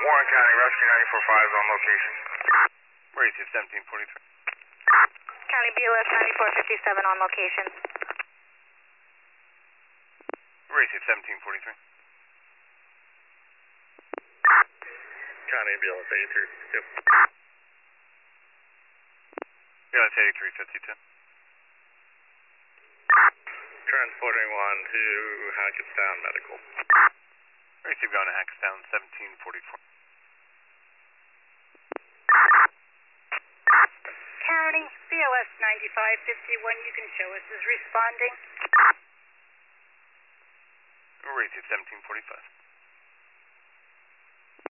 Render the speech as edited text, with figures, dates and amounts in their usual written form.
Warren County, Rescue 94.5 is on location. Receive 1743. County BLS 9457 on location. Receive 1743. County BLS 8352. BLS 8352. Transporting one to Hackettstown Medical. Receive going to Hackettstown 1744. County BLS 9551, you can show us is responding. Receive 1745.